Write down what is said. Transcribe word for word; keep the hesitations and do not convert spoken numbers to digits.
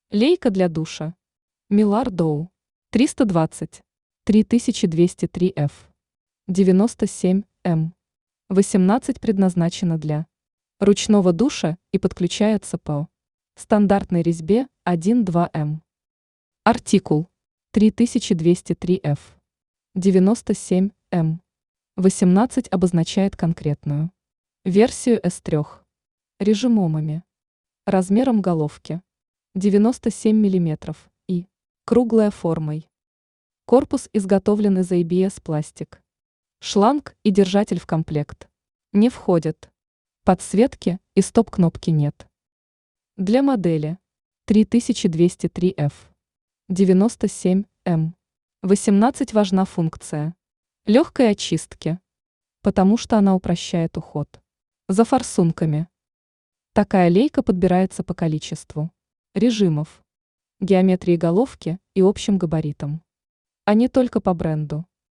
Лейка для душа. Милар Доу. триста двадцать. три тысячи двести три эф. девяносто семь эм. восемнадцать предназначена для ручного душа и подключается по стандартной резьбе один-два эм. Артикул три тысячи двести три эф. девяносто семь эм. восемнадцать обозначает конкретную версию эс три. Режимомами. Размером головки девяносто семь миллиметров и круглая формой. Корпус изготовлен из эй би эс пластик. Шланг и держатель в комплект не входят. Подсветки и стоп-кнопки нет. Для модели три тысячи двести три эф. девяносто семь эм. восемнадцать важна функция легкой очистки, потому что она упрощает уход за форсунками. Такая лейка подбирается по количеству режимов, геометрии головки и общим габаритам, а не только по бренду.